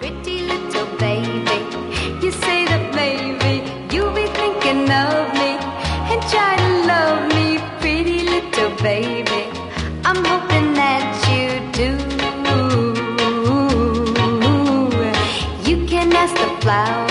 Pretty little baby, you say that maybe you'll be thinking of me and try to love me. Pretty little baby, I'm hoping that you do. You can ask the flower